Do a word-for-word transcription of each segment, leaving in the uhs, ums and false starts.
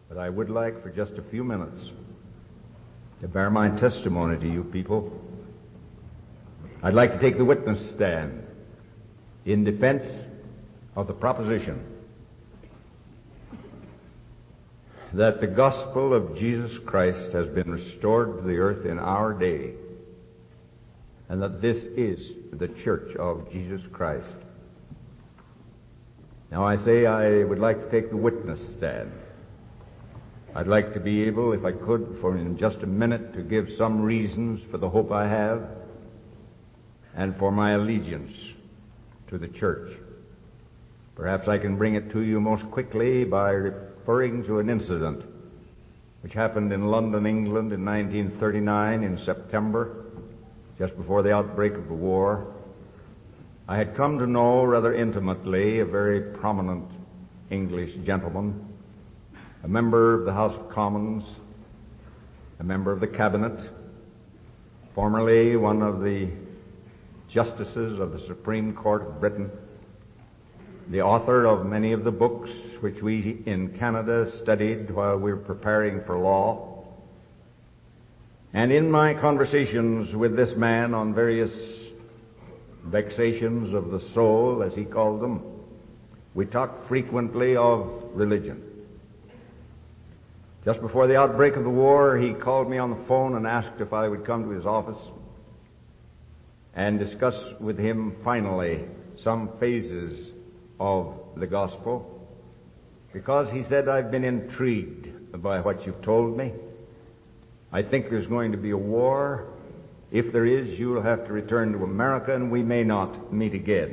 But I would like for just a few minutes to bear my testimony to you people. I'd like to take the witness stand in defense of the proposition that the gospel of Jesus Christ has been restored to the earth in our day, and that this is the church of Jesus Christ. Now I say I would like to take the witness stand. I'd like to be able, if I could, for in just a minute, to give some reasons for the hope I have and for my allegiance to the church. Perhaps I can bring it to you most quickly by referring to an incident which happened in London, England in nineteen thirty-nine in September, just before the outbreak of the war. I had come to know rather intimately a very prominent English gentleman, a member of the House of Commons, a member of the Cabinet, formerly one of the Justices of the Supreme Court of Britain, the author of many of the books which we in Canada studied while we were preparing for law. And in my conversations with this man on various vexations of the soul, as he called them, we talked frequently of religion. Just before the outbreak of the war, he called me on the phone and asked if I would come to his office and discuss with him finally some phases of the gospel, because he said, I've been intrigued by what you've told me. I think there's going to be a war. If there is, you'll have to return to America and we may not meet again.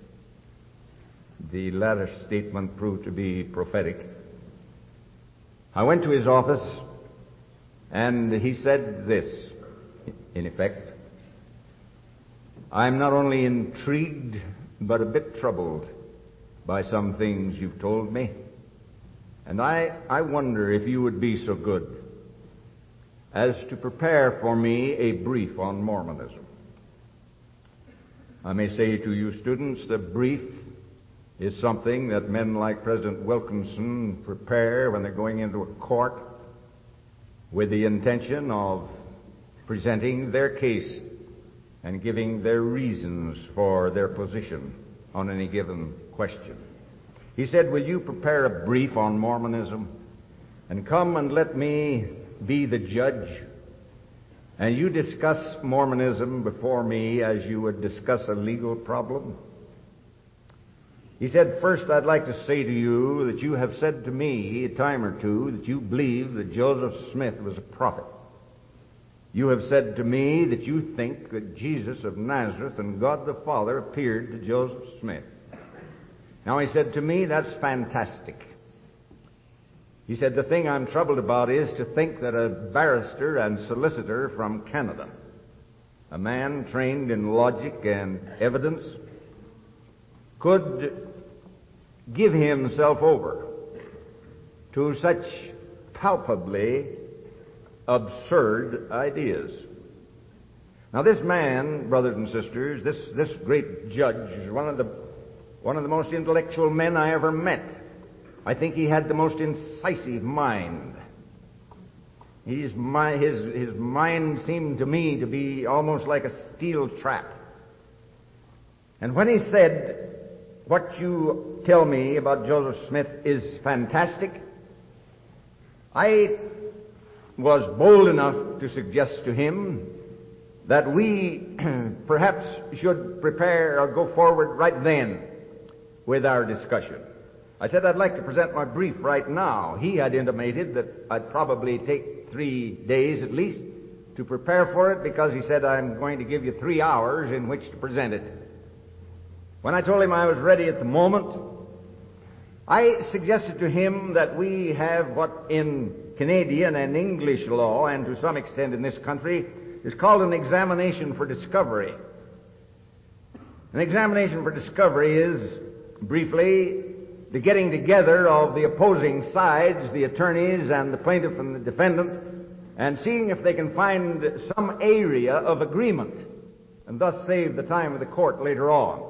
The latter statement proved to be prophetic. I went to his office and he said this, in effect, I'm not only intrigued but a bit troubled by some things you've told me, and I, I wonder if you would be so good as to prepare for me a brief on Mormonism. I may say to you students, the brief is something that men like President Wilkinson prepare when they're going into a court with the intention of presenting their case and giving their reasons for their position on any given question. He said, will you prepare a brief on Mormonism and come and let me be the judge, and you discuss Mormonism before me as you would discuss a legal problem? He said, first, I'd like to say to you that you have said to me a time or two that you believe that Joseph Smith was a prophet. You have said to me that you think that Jesus of Nazareth and God the Father appeared to Joseph Smith. Now, he said to me, that's fantastic. He said, the thing I'm troubled about is to think that a barrister and solicitor from Canada, a man trained in logic and evidence, could give himself over to such palpably absurd ideas. Now, this man, brothers and sisters, this, this great judge, is one of the, one of the most intellectual men I ever met. I think he had the most incisive mind. His, my, his, his mind seemed to me to be almost like a steel trap. And when he said, what you tell me about Joseph Smith is fantastic, I was bold enough to suggest to him that we perhaps should prepare or go forward right then with our discussion. I said, I'd like to present my brief right now. He had intimated that I'd probably take three days at least to prepare for it, because he said, I'm going to give you three hours in which to present it. When I told him I was ready at the moment, I suggested to him that we have what in Canadian and English law, and to some extent in this country, is called an examination for discovery. An examination for discovery is, briefly, the getting together of the opposing sides, the attorneys and the plaintiff and the defendant, and seeing if they can find some area of agreement, and thus save the time of the court later on.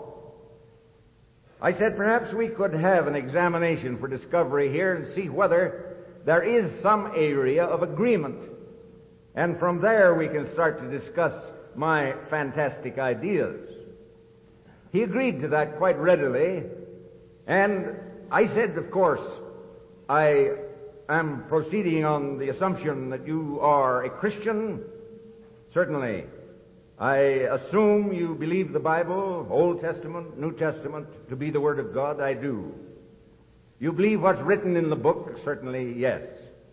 I said perhaps we could have an examination for discovery here and see whether there is some area of agreement. And from there we can start to discuss my fantastic ideas. He agreed to that quite readily, and I said, of course, I am proceeding on the assumption that you are a Christian. Certainly. I assume you believe the Bible, Old Testament, New Testament, to be the Word of God. I do. You believe what's written in the book? Certainly, yes.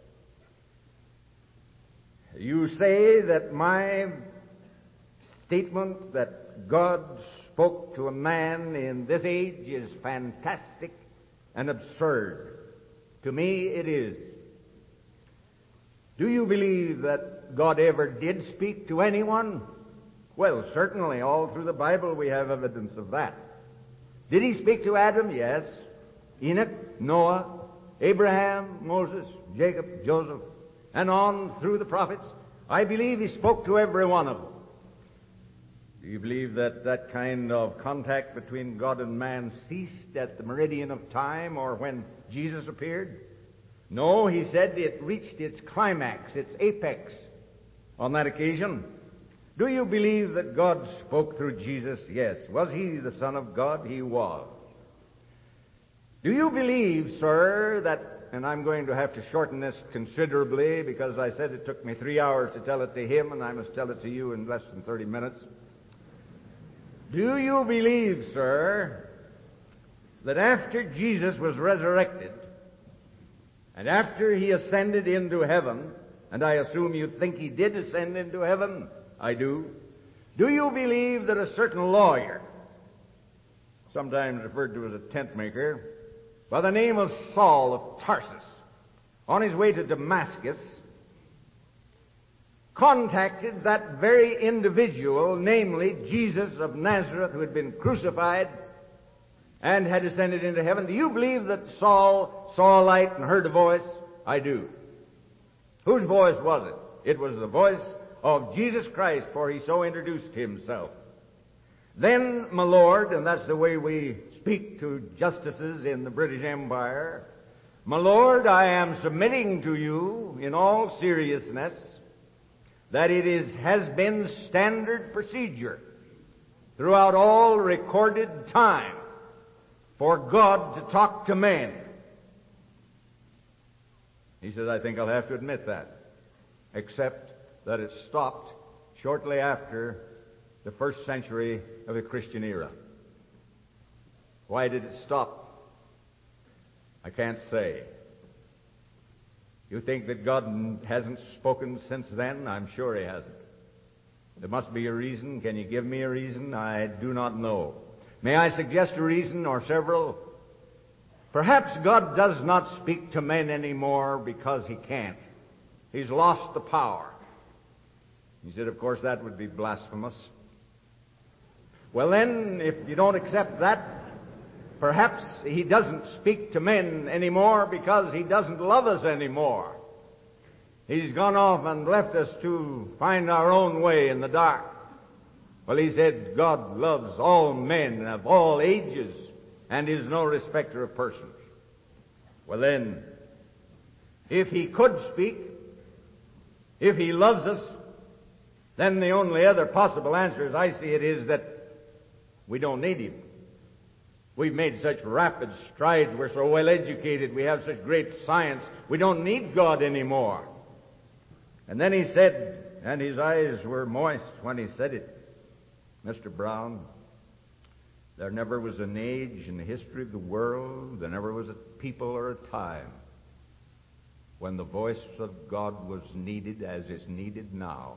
You say that my statement that God spoke to a man in this age is fantastic and absurd. To me, it is. Do you believe that God ever did speak to anyone? Well, certainly, all through the Bible we have evidence of that. Did he speak to Adam? Yes. Enoch, Noah, Abraham, Moses, Jacob, Joseph, and on through the prophets. I believe he spoke to every one of them. Do you believe that that kind of contact between God and man ceased at the meridian of time or when Jesus appeared? No, he said it reached its climax, its apex on that occasion. Do you believe that God spoke through Jesus? Yes. Was he the Son of God? He was. Do you believe, sir, that, and I'm going to have to shorten this considerably because I said it took me three hours to tell it to him and I must tell it to you in less than thirty minutes. Do you believe, sir, that after Jesus was resurrected and after he ascended into heaven, and I assume you think he did ascend into heaven? I do. Do you believe that a certain lawyer, sometimes referred to as a tent maker, by the name of Saul of Tarsus, on his way to Damascus, contacted that very individual, namely Jesus of Nazareth, who had been crucified and had ascended into heaven? Do you believe that Saul saw a light and heard a voice? I do. Whose voice was it? It was the voice of Jesus Christ, for he so introduced himself. Then, my Lord, and that's the way we speak to justices in the British Empire, my Lord, I am submitting to you in all seriousness that it is, has been standard procedure throughout all recorded time for God to talk to men. He says, I think I'll have to admit that, except that it stopped shortly after the first century of the Christian era. Why did it stop? I can't say. You think that God hasn't spoken since then? I'm sure he hasn't. There must be a reason. Can you give me a reason? I do not know. May I suggest a reason or several? Perhaps God does not speak to men anymore because he can't. He's lost the power. He said, of course, that would be blasphemous. Well, then, if you don't accept that, perhaps he doesn't speak to men anymore because he doesn't love us anymore. He's gone off and left us to find our own way in the dark. Well, he said God loves all men of all ages and is no respecter of persons. Well, then, if he could speak, if he loves us, then the only other possible answer, as I see it, is that we don't need him. We've made such rapid strides. We're so well educated. We have such great science. We don't need God anymore. And then he said, and his eyes were moist when he said it, Mister Brown, there never was an age in the history of the world, there never was a people or a time when the voice of God was needed as is needed now.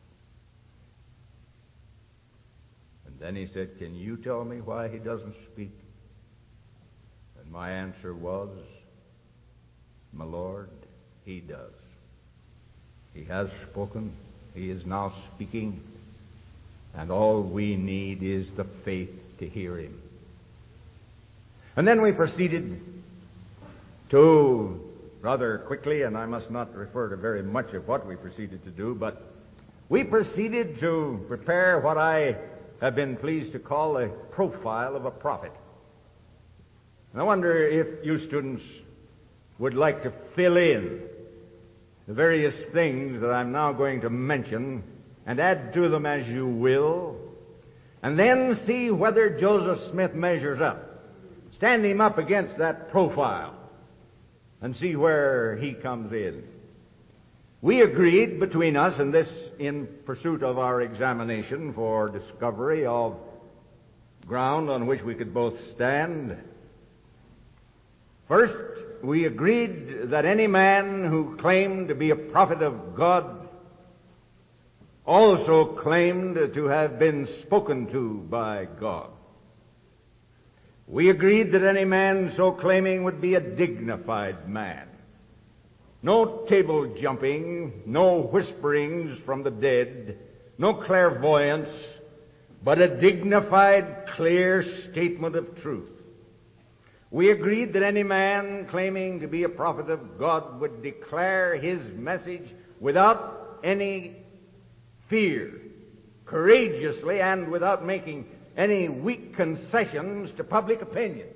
And then he said, can you tell me why he doesn't speak? And my answer was, my Lord, he does. He has spoken. He is now speaking. And all we need is the faith to hear him. And then we proceeded to, rather quickly, and I must not refer to very much of what we proceeded to do, but we proceeded to prepare what I have been pleased to call a profile of a prophet. And I wonder if you students would like to fill in the various things that I'm now going to mention and add to them as you will, and then see whether Joseph Smith measures up. Stand him up against that profile and see where he comes in. We agreed between us, and this in pursuit of our examination for discovery of ground on which we could both stand. First, we agreed that any man who claimed to be a prophet of God also claimed to have been spoken to by God. We agreed that any man so claiming would be a dignified man. No table jumping, no whisperings from the dead, no clairvoyance, but a dignified, clear statement of truth. We agreed that any man claiming to be a prophet of God would declare his message without any fear, courageously, and without making any weak concessions to public opinion.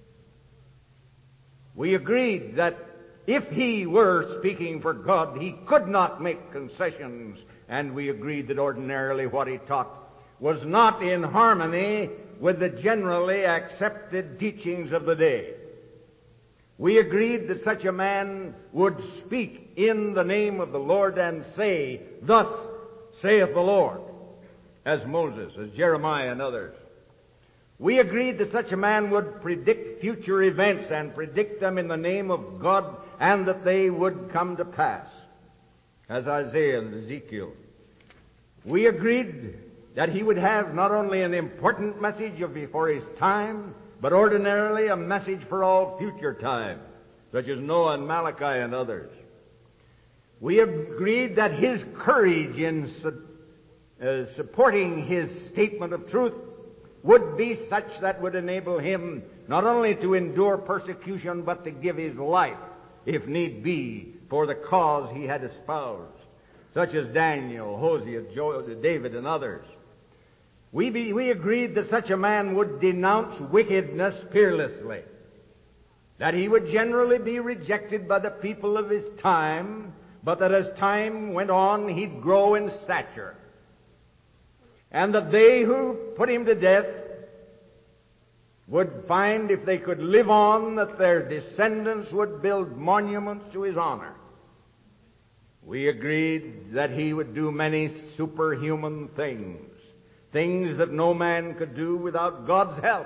We agreed that if he were speaking for God, he could not make concessions, and we agreed that ordinarily what he taught was not in harmony with the generally accepted teachings of the day. We agreed that such a man would speak in the name of the Lord and say, "Thus saith the Lord," as Moses, as Jeremiah, and others. We agreed that such a man would predict future events and predict them in the name of God, and that they would come to pass, as Isaiah and Ezekiel. We agreed that he would have not only an important message for his time, but ordinarily a message for all future time, such as Noah and Malachi and others. We agreed that his courage in su- uh, supporting his statement of truth would be such that would enable him not only to endure persecution, but to give his life, if need be, for the cause he had espoused, such as Daniel, Hosea, Jo- David, and others. We, be, we agreed that such a man would denounce wickedness fearlessly, that he would generally be rejected by the people of his time, but that as time went on, he'd grow in stature, and that they who put him to death would find, if they could live on, that their descendants would build monuments to his honor. We agreed that he would do many superhuman things, things that no man could do without God's help.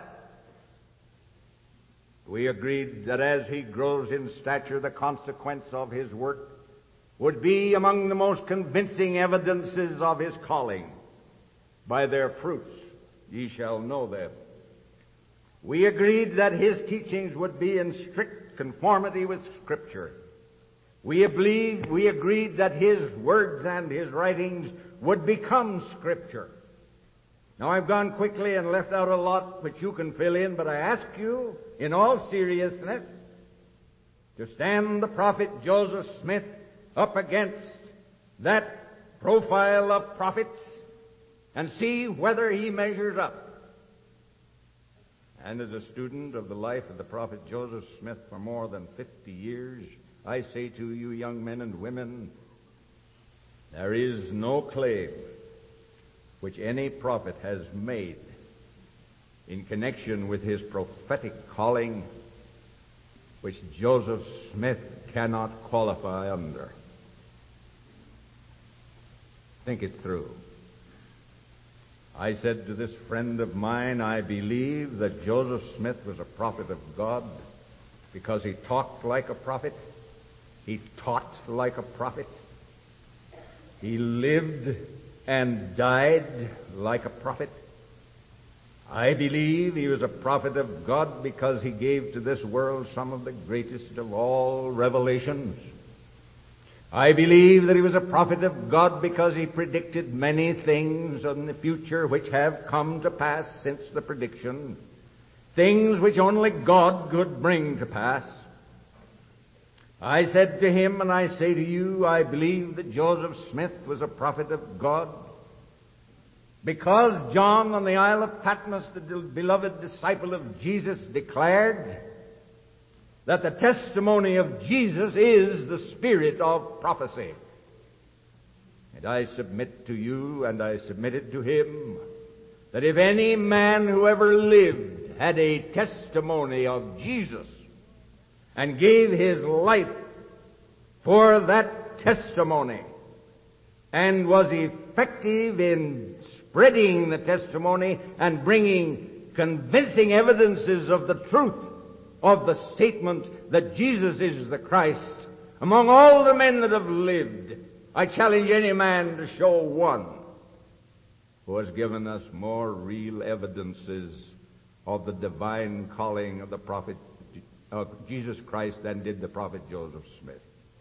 We agreed that as he grows in stature, the consequence of his work would be among the most convincing evidences of his calling. By their fruits ye shall know them. We agreed that his teachings would be in strict conformity with Scripture. We believed, we agreed that his words and his writings would become Scripture. Now, I've gone quickly and left out a lot which you can fill in, but I ask you, in all seriousness, to stand the prophet Joseph Smith up against that profile of prophets and see whether he measures up. And as a student of the life of the prophet Joseph Smith for more than fifty years, I say to you, young men and women, there is no claim which any prophet has made in connection with his prophetic calling which Joseph Smith cannot qualify under. Think it through. I said to this friend of mine, I believe that Joseph Smith was a prophet of God because he talked like a prophet, he taught like a prophet, he lived and died like a prophet. I believe he was a prophet of God because he gave to this world some of the greatest of all revelations. I believe that he was a prophet of God because he predicted many things in the future which have come to pass since the prediction, things which only God could bring to pass. I said to him, and I say to you, I believe that Joseph Smith was a prophet of God because John on the Isle of Patmos, the beloved disciple of Jesus, declared that the testimony of Jesus is the spirit of prophecy. And I submit to you, and I submit it to him, that if any man who ever lived had a testimony of Jesus and gave his life for that testimony and was effective in spreading the testimony and bringing convincing evidences of the truth of the statement that Jesus is the Christ, among all the men that have lived, I challenge any man to show one who has given us more real evidences of the divine calling of the prophet of Jesus Christ than did the prophet Joseph Smith.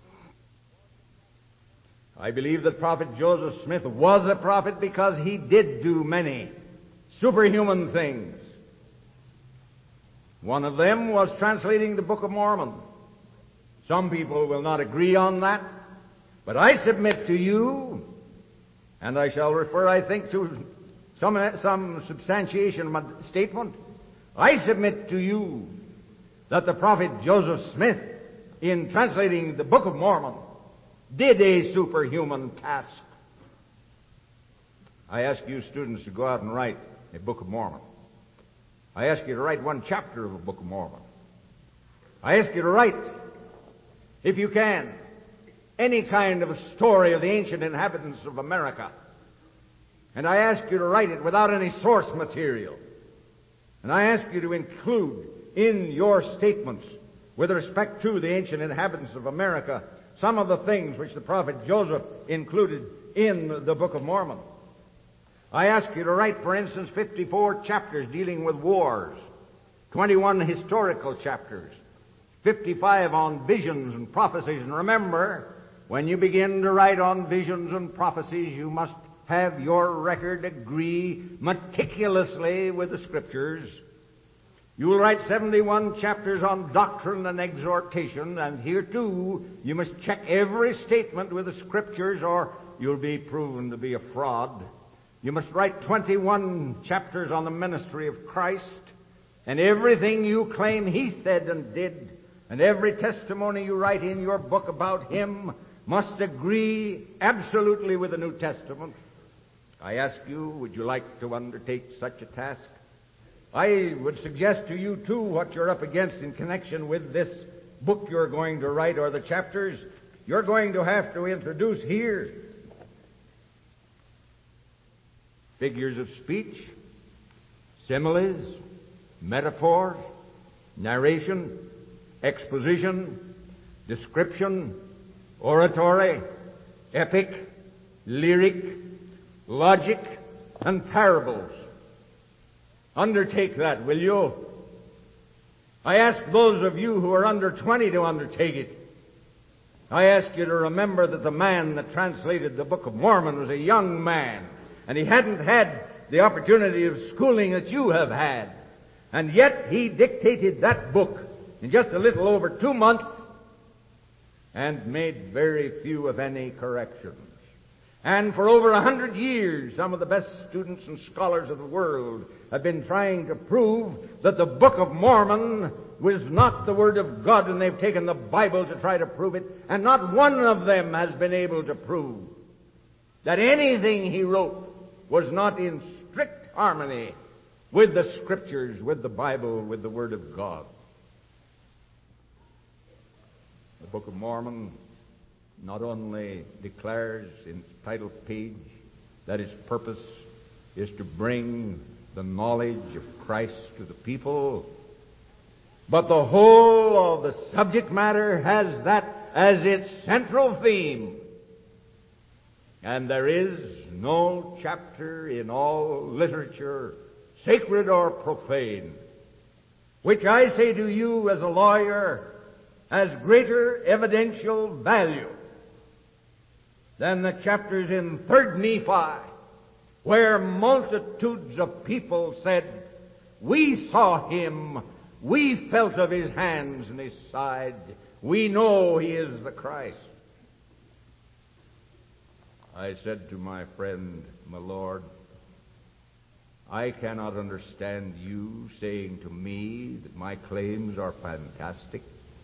I believe that prophet Joseph Smith was a prophet because he did do many superhuman things. One of them was translating the Book of Mormon. Some people will not agree on that, but I submit to you, and I shall refer, I think, to some, some substantiation of my statement. I submit to you that the prophet Joseph Smith, in translating the Book of Mormon, did a superhuman task. I ask you students to go out and write a Book of Mormon. I ask you to write one chapter of the Book of Mormon. I ask you to write, if you can, any kind of a story of the ancient inhabitants of America. And I ask you to write it without any source material. And I ask you to include in your statements with respect to the ancient inhabitants of America some of the things which the prophet Joseph included in the Book of Mormon. I ask you to write, for instance, fifty-four chapters dealing with wars, twenty-one historical chapters, fifty-five on visions and prophecies. And remember, when you begin to write on visions and prophecies, you must have your record agree meticulously with the Scriptures. You will write seventy-one chapters on doctrine and exhortation, and here too you must check every statement with the Scriptures or you'll be proven to be a fraud. You must write twenty-one chapters on the ministry of Christ, and everything you claim He said and did, and every testimony you write in your book about Him must agree absolutely with the New Testament. I ask you, would you like to undertake such a task? I would suggest to you, too, what you're up against in connection with this book you're going to write, or the chapters. You're going to have to introduce here figures of speech, similes, metaphors, narration, exposition, description, oratory, epic, lyric, logic, and parables. Undertake that, will you? I ask those of you who are under twenty to undertake it. I ask you to remember that the man that translated the Book of Mormon was a young man, and he hadn't had the opportunity of schooling that you have had. And yet he dictated that book in just a little over two months and made very few, if any, corrections. And for over a hundred years, some of the best students and scholars of the world have been trying to prove that the Book of Mormon was not the Word of God, and they've taken the Bible to try to prove it, and not one of them has been able to prove that anything he wrote was not in strict harmony with the Scriptures, with the Bible, with the Word of God. The Book of Mormon not only declares in its title page that its purpose is to bring the knowledge of Christ to the people, but the whole of the subject matter has that as its central theme. And there is no chapter in all literature, sacred or profane, which I say to you as a lawyer has greater evidential value than the chapters in Third Nephi, where multitudes of people said, "We saw Him, we felt of His hands and His side, we know He is the Christ." I said to my friend, my Lord, I cannot understand you saying to me that my claims are fantastic.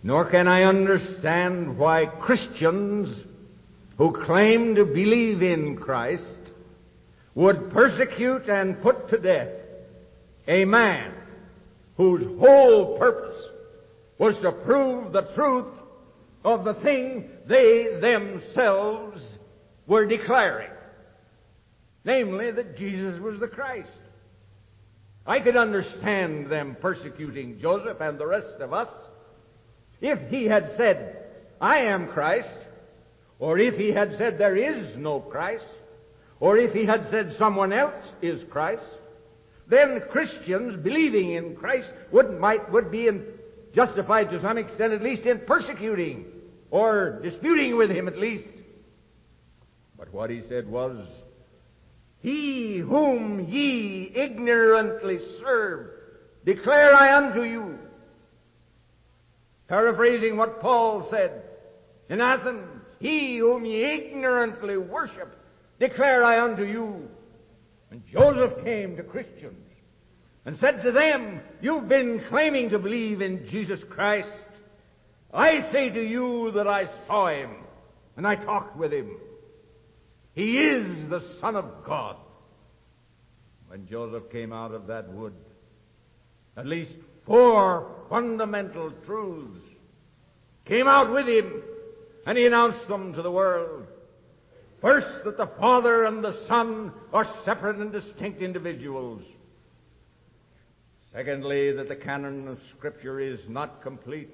Nor can I understand why Christians who claim to believe in Christ would persecute and put to death a man whose whole purpose was to prove the truth of the thing they themselves were declaring, namely that Jesus was the Christ. I could understand them persecuting Joseph and the rest of us if he had said, I am Christ, or if he had said there is no Christ, or if he had said someone else is Christ. Then Christians believing in Christ would might would be in, justified to some extent at least in persecuting or disputing with him at least. But what he said was, He whom ye ignorantly serve, declare I unto you. Paraphrasing what Paul said in Athens, He whom ye ignorantly worship, declare I unto you. And Joseph came to Christians and said to them, you've been claiming to believe in Jesus Christ. I say to you that I saw him and I talked with him. He is the Son of God. When Joseph came out of that wood, at least four fundamental truths came out with him, and he announced them to the world. First, that the Father and the Son are separate and distinct individuals. Secondly, that the canon of Scripture is not complete.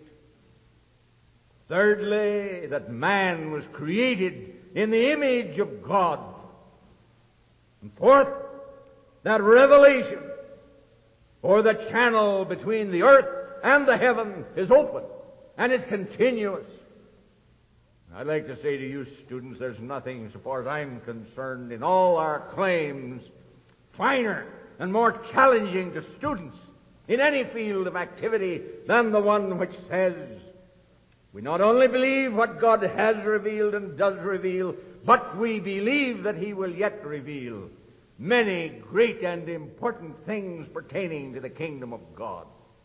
Thirdly, that man was created in the image of God. And fourth, that revelation, or the channel between the earth and the heaven, is open and is continuous. I'd like to say to you students, there's nothing, so far as I'm concerned, in all our claims finer and more challenging to students in any field of activity than the one which says, we not only believe what God has revealed and does reveal, but we believe that He will yet reveal many great and important things pertaining to the kingdom of God.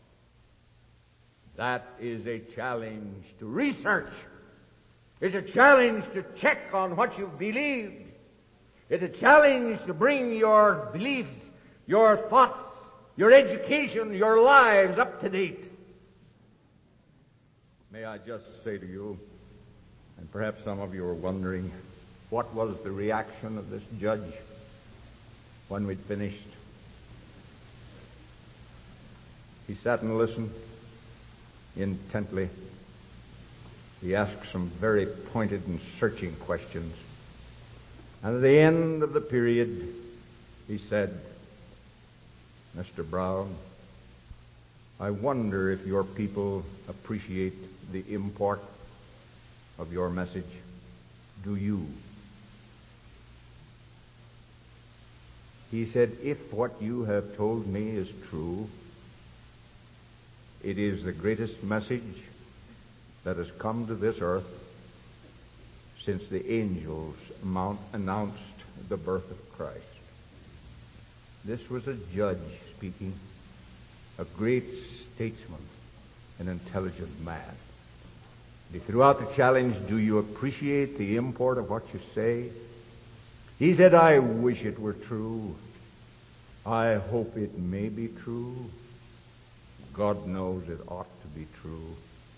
That is a challenge to research. It's a challenge to check on what you've believed. It's a challenge to bring your beliefs, your thoughts, your education, your lives up to date. May I just say to you, and perhaps some of you are wondering, what was the reaction of this judge when we'd finished? He sat and listened intently. He asked some very pointed and searching questions. And at the end of the period, he said, Mister Brown, I wonder if your people appreciate the import of your message. Do you? He said, if what you have told me is true, it is the greatest message that has come to this earth since the angels mount announced the birth of Christ. This was a judge speaking, a great statesman, an intelligent man. He threw out the challenge, do you appreciate the import of what you say? He said, I wish it were true. I hope it may be true. God knows it ought to be true.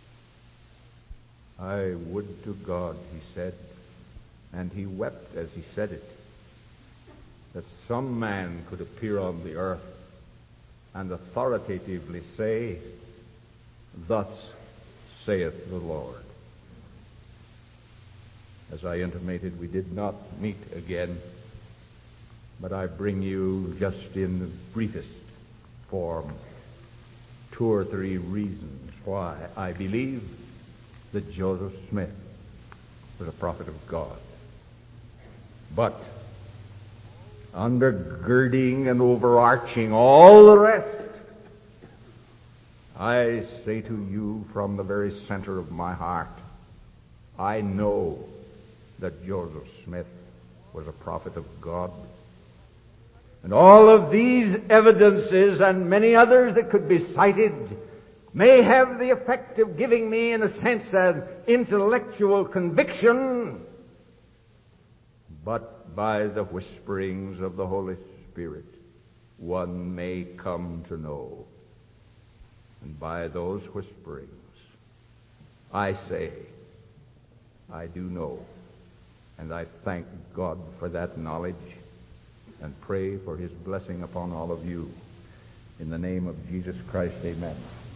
I would to God, he said, and he wept as he said it, that some man could appear on the earth and authoritatively say, thus saith the Lord. As I intimated, we did not meet again, but I bring you just in the briefest form two or three reasons why I believe that Joseph Smith was a prophet of God. But undergirding and overarching all the rest, I say to you from the very center of my heart, I know that Joseph Smith was a prophet of God. And all of these evidences and many others that could be cited may have the effect of giving me, in a sense, an intellectual conviction, but by the whisperings of the Holy Spirit, one may come to know. And by those whisperings, I say, I do know. And I thank God for that knowledge and pray for His blessing upon all of you. In the name of Jesus Christ, amen.